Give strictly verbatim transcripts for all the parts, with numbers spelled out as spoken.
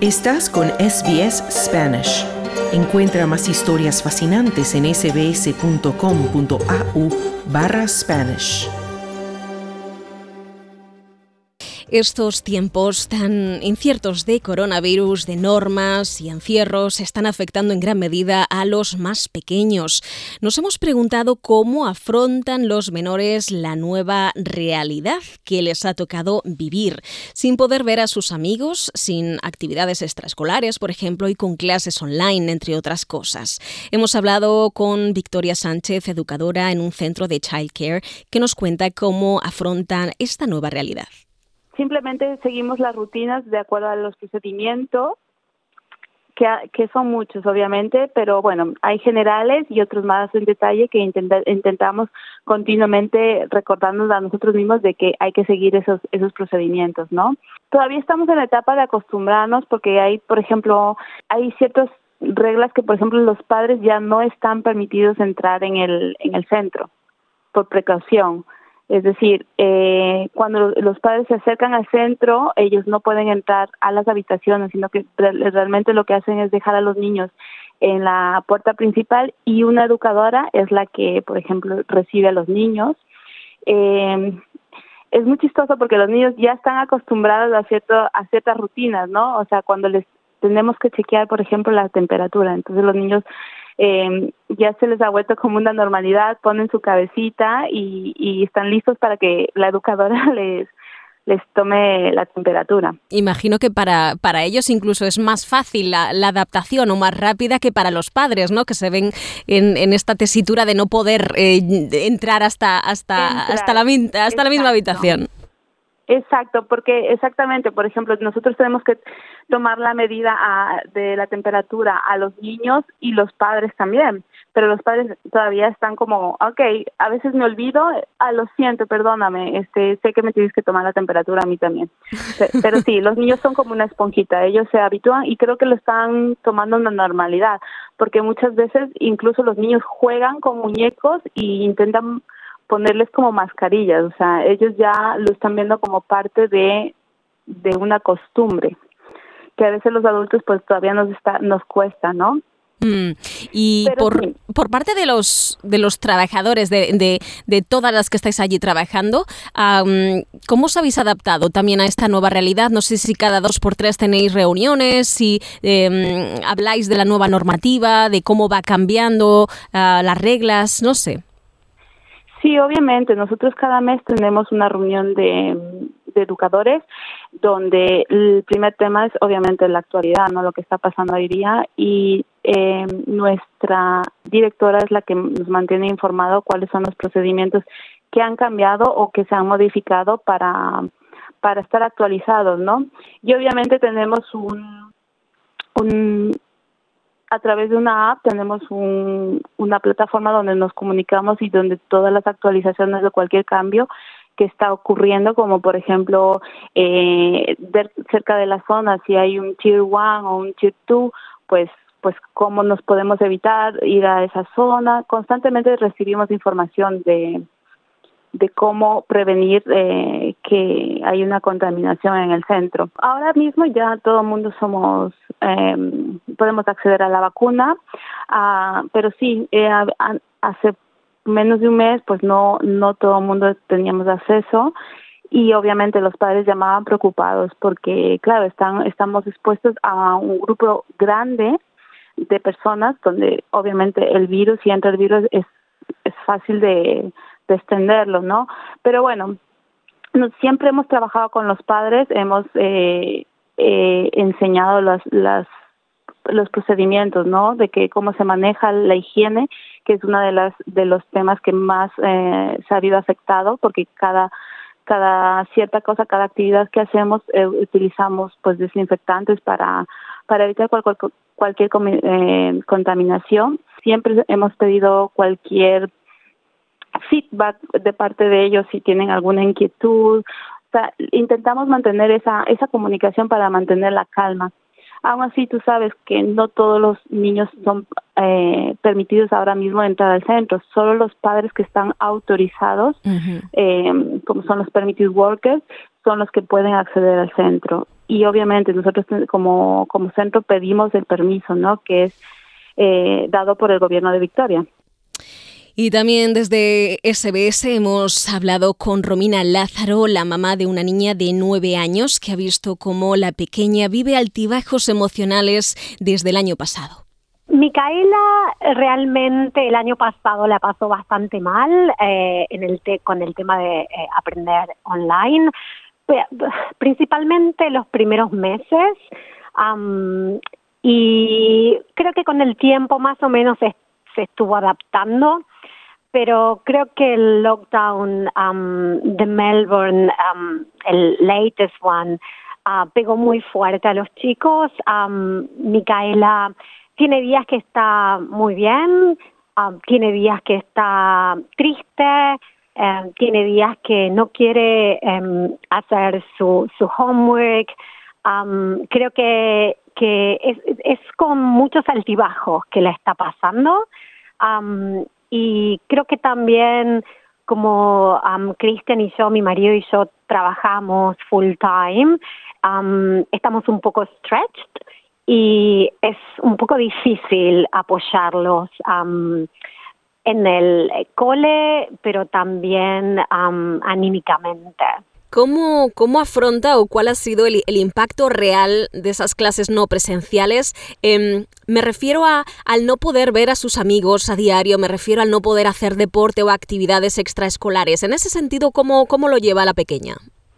Estás con S B S Spanish. Encuentra más historias fascinantes en sbs.com.au barra Spanish. Estos tiempos tan inciertos de coronavirus, de normas y encierros, están afectando en gran medida a los más pequeños. Nos hemos preguntado cómo afrontan los menores la nueva realidad que les ha tocado vivir, sin poder ver a sus amigos, sin actividades extraescolares, por ejemplo, y con clases online, entre otras cosas. Hemos hablado con Victoria Sánchez, educadora en un centro de childcare, que nos cuenta cómo afrontan esta nueva realidad. Simplemente seguimos las rutinas de acuerdo a los procedimientos, que, que son muchos obviamente, pero bueno, hay generales y otros más en detalle que intenta, intentamos continuamente recordarnos a nosotros mismos de que hay que seguir esos esos procedimientos, ¿no? Todavía estamos en la etapa de acostumbrarnos porque hay, por ejemplo, hay ciertas reglas que, por ejemplo, los padres ya no están permitidos entrar en el en el centro por precaución. Es decir, eh, cuando los padres se acercan al centro, ellos no pueden entrar a las habitaciones, sino que realmente lo que hacen es dejar a los niños en la puerta principal y una educadora es la que, por ejemplo, recibe a los niños. Eh, es muy chistoso porque los niños ya están acostumbrados a, cierto, a ciertas rutinas, ¿no? O sea, cuando les tenemos que chequear, por ejemplo, la temperatura, entonces los niños Eh, ya se les ha vuelto como una normalidad, ponen su cabecita y, y están listos para que la educadora les les tome la temperatura. Imagino que para, para ellos incluso es más fácil la, la adaptación o más rápida que para los padres, ¿no? Que se ven en, en esta tesitura de no poder eh, entrar hasta hasta entrar, hasta la hasta la misma habitación. Exacto, porque exactamente, por ejemplo, nosotros tenemos que tomar la medida a, de la temperatura a los niños y los padres también, pero los padres todavía están como, okay, a veces me olvido, ah, lo siento, perdóname, este, sé que me tienes que tomar la temperatura a mí también, pero sí, los niños son como una esponjita, ellos se habitúan y creo que lo están tomando una normalidad, porque muchas veces incluso los niños juegan con muñecos y intentan ponerles como mascarillas, o sea, ellos ya lo están viendo como parte de de una costumbre que a veces los adultos pues todavía nos está nos cuesta, ¿no? Mm, y Pero por sí. por parte de los de los trabajadores de de, de todas las que estáis allí trabajando, um, ¿cómo os habéis adaptado también a esta nueva realidad? No sé si cada dos por tres tenéis reuniones, si eh, habláis de la nueva normativa, de cómo va cambiando uh, las reglas, no sé. Sí, obviamente, nosotros cada mes tenemos una reunión de, de educadores donde el primer tema es obviamente la actualidad, no lo que está pasando hoy día y eh, nuestra directora es la que nos mantiene informado cuáles son los procedimientos que han cambiado o que se han modificado para para estar actualizados, ¿no? Y obviamente tenemos un un a través de una app tenemos un, una plataforma donde nos comunicamos y donde todas las actualizaciones de cualquier cambio que está ocurriendo, como por ejemplo eh, ver cerca de la zona si hay un tier one o un tier two, pues pues cómo nos podemos evitar ir a esa zona. Constantemente recibimos información de de cómo prevenir eh, que hay una contaminación en el centro. Ahora mismo ya todo el mundo somos, eh, podemos acceder a la vacuna, uh, pero sí, eh, hace menos de un mes pues no no todo el mundo teníamos acceso y obviamente los padres llamaban preocupados porque, claro, están estamos expuestos a un grupo grande de personas donde obviamente el virus, si entra el virus, es, es fácil de de extenderlo, ¿no? Pero bueno, nos, siempre hemos trabajado con los padres, hemos eh, eh, enseñado las, las los procedimientos, ¿no? De que cómo se maneja la higiene, que es uno de las de los temas que más eh, se ha habido afectado, porque cada cada cierta cosa, cada actividad que hacemos eh, utilizamos pues desinfectantes para para evitar cual, cual, cualquier eh, contaminación. Siempre hemos pedido cualquier feedback de parte de ellos si tienen alguna inquietud. O sea, intentamos mantener esa esa comunicación para mantener la calma. Aún así, tú sabes que no todos los niños son eh, permitidos ahora mismo entrar al centro. Solo los padres que están autorizados, uh-huh. eh, como son los permitted workers, son los que pueden acceder al centro. y obviamente nosotros como, como centro pedimos el permiso, ¿no? Que es eh, dado por el gobierno de Victoria. Y también desde S B S hemos hablado con Romina Lázaro, la mamá de una niña de nueve años que ha visto cómo la pequeña vive altibajos emocionales desde el año pasado. Micaela realmente el año pasado la pasó bastante mal eh, en el te- con el tema de eh, aprender online, principalmente los primeros meses, um, y creo que con el tiempo más o menos se, se estuvo adaptando. Pero creo que el lockdown um, de Melbourne, um, el latest one, uh, pegó muy fuerte a los chicos. Um, Micaela tiene días que está muy bien, um, tiene días que está triste, um, tiene días que no quiere um, hacer su, su homework. Um, creo que, que es, es con muchos altibajos que le está pasando. Um, Y creo que también, como um, Cristian y yo, mi marido y yo, trabajamos full time, um, estamos un poco stretched y es un poco difícil apoyarlos um, en el cole, pero también um, anímicamente. ¿Cómo, ¿Cómo afronta o cuál ha sido el, el impacto real de esas clases no presenciales? Eh, me refiero a al no poder ver a sus amigos a diario, me refiero al no poder hacer deporte o actividades extraescolares. En ese sentido, ¿cómo, cómo lo lleva la pequeña?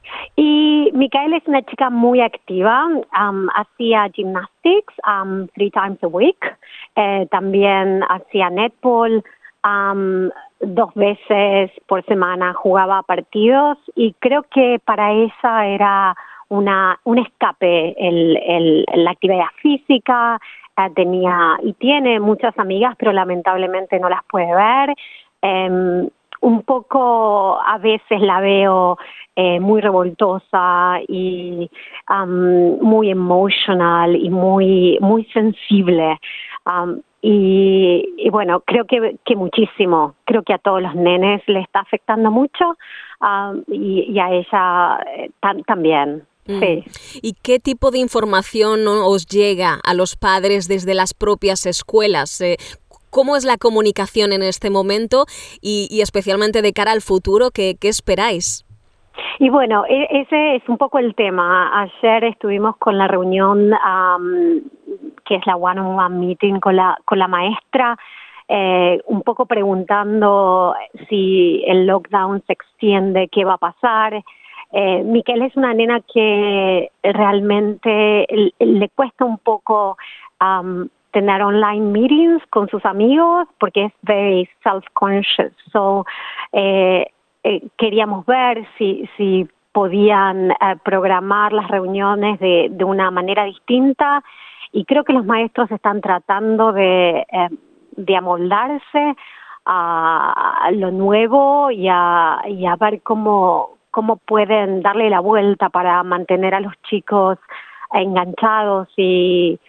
Y Micaela es una chica muy activa, um, hacía gymnastics um, three times a week, eh, también hacía netball, um, dos veces por semana jugaba partidos y creo que para ella era una un escape el, el, la actividad física. Eh, tenía y tiene muchas amigas, pero lamentablemente no las puede ver. Eh, un poco a veces la veo eh, muy revoltosa y um, muy emotional y muy muy sensible. Um, y, y bueno, creo que, que muchísimo, creo que a todos los nenes le está afectando mucho um, y, y a ella eh, tam, también. Mm. Sí. ¿Y qué tipo de información os llega a los padres desde las propias escuelas? Eh, ¿Cómo es la comunicación en este momento y, y especialmente de cara al futuro? ¿Qué, qué esperáis? Y bueno, ese es un poco el tema. Ayer estuvimos con la reunión, um, que es la one-on-one meeting con la, con la maestra, eh, un poco preguntando si el lockdown se extiende, qué va a pasar. Eh, Micaela es una nena que realmente le, le cuesta un poco um, tener online meetings con sus amigos porque es very self-conscious. So, eh, eh, queríamos ver si, si podían eh, programar las reuniones de, de una manera distinta y creo que los maestros están tratando de, eh, de amoldarse a, a lo nuevo y a, y a ver cómo cómo pueden darle la vuelta para mantener a los chicos enganchados y,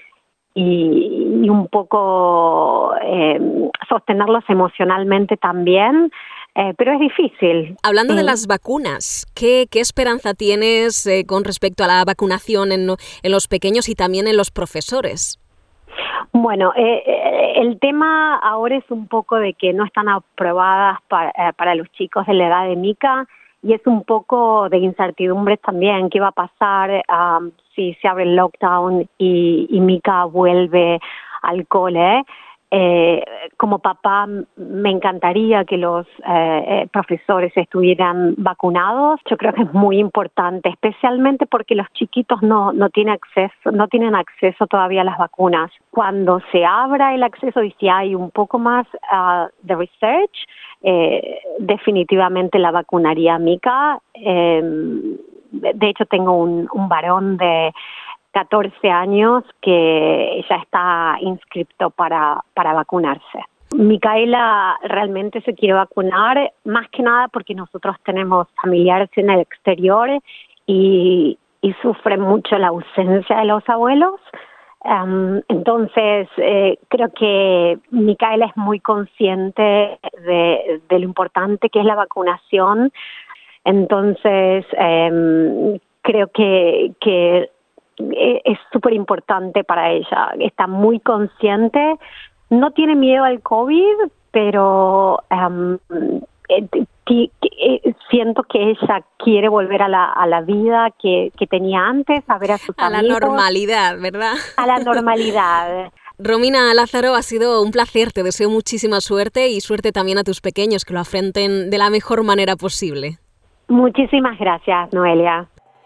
y, y un poco eh, sostenerlos emocionalmente también, eh, pero es difícil. Hablando de eh. las vacunas, ¿qué, qué esperanza tienes eh, con respecto a la vacunación en, en los pequeños y también en los profesores? Bueno, eh, el tema ahora es un poco de que no están aprobadas para, eh, para los chicos de la edad de Mika. Y es un poco de incertidumbre también, qué va a pasar um, si se abre el lockdown y, y Mika vuelve al cole. Eh, como papá me encantaría que los eh, profesores estuvieran vacunados. Yo creo que es muy importante, especialmente porque los chiquitos no, no tienen acceso, no tienen acceso todavía a las vacunas. Cuando se abra el acceso y si hay un poco más uh, de research, Eh, definitivamente la vacunaría a Mika. Eh, de hecho, tengo un, un varón de catorce años que ya está inscrito para, para vacunarse. Micaela realmente se quiere vacunar, más que nada porque nosotros tenemos familiares en el exterior y, y sufren mucho la ausencia de los abuelos. Um, entonces, eh, creo que Micaela es muy consciente de, de lo importante que es la vacunación. Entonces, eh, creo que, que es súper importante para ella. Está muy consciente, no tiene miedo al COVID, pero um, eh, t- eh, siento que ella quiere volver a la, a la vida que, que tenía antes, a ver a sus a amigos. A la normalidad, ¿verdad? A la normalidad. Romina Lázaro, ha sido un placer, te deseo muchísima suerte y suerte también a tus pequeños, que lo afronten de la mejor manera posible. Muchísimas gracias, Noelia.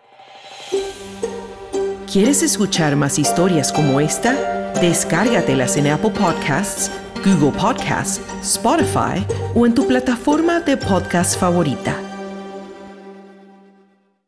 ¿Quieres escuchar más historias como esta? Descárgatelas en Apple Podcasts, Google Podcasts, Spotify o en tu plataforma de podcast favorita.